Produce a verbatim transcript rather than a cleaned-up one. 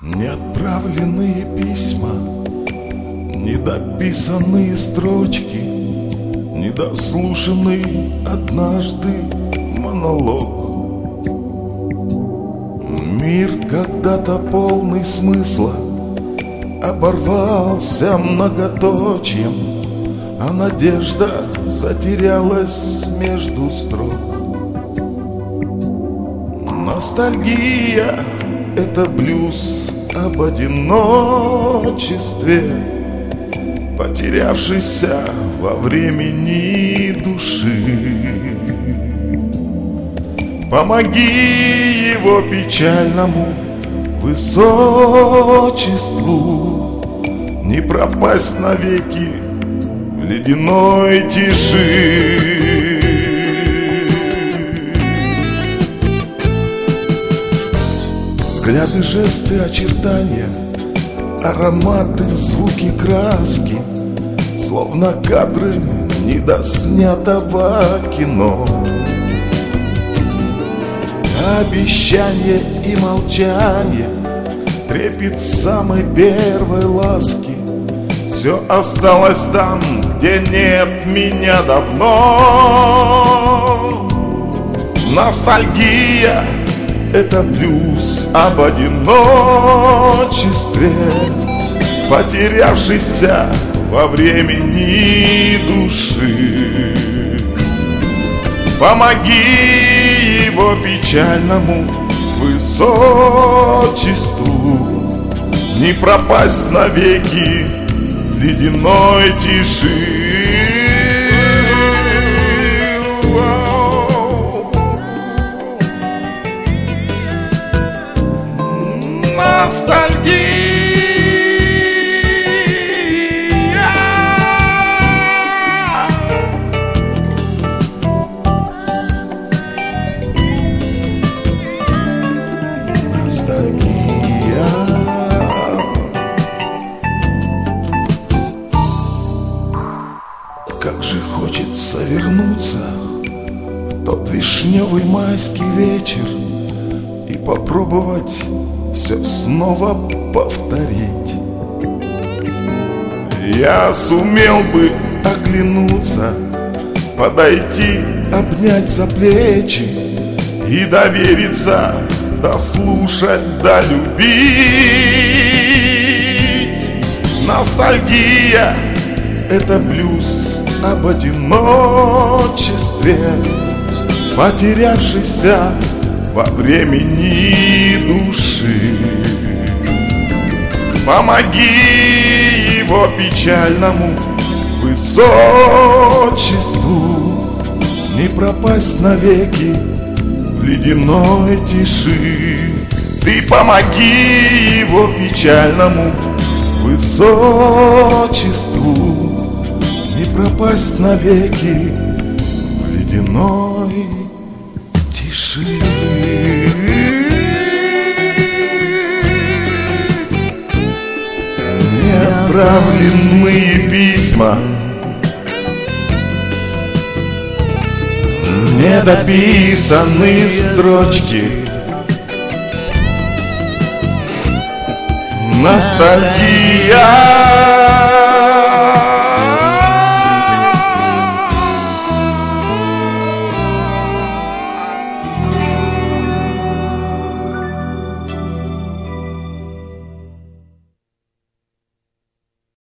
Неотправленные письма, недописанные строчки, недослушанный однажды монолог. Мир, когда-то полный смысла, оборвался многоточием, а надежда затерялась между строк. Ностальгия — это блюз об одиночестве, потерявшийся во времени души. Помоги его печальному высочеству не пропасть навеки в ледяной тиши. Взгляды, жесты, очертания, ароматы, звуки, краски, словно кадры недоснятого кино. Обещание и молчание, трепет самой первой ласки, все осталось там, где нет меня давно. Ностальгия — это блюз об одиночестве, потерявшийся во времени души. Помоги его печальному высочеству не пропасть навеки в ледяной тиши. Ностальгия. Ностальгия. Как же хочется вернуться в тот вишневый майский вечер и попробовать все снова повторить. Я сумел бы оглянуться, подойти, обнять за плечи и довериться, дослушать, долюбить. Ностальгия — это блюз об одиночестве, потерявшийся во времени души. Помоги его печальному высочеству не пропасть навеки в ледяной тиши. Ты помоги его печальному высочеству не пропасть навеки в ледяной тиши. Неотправленные письма, недописанные строчки, ностальгия.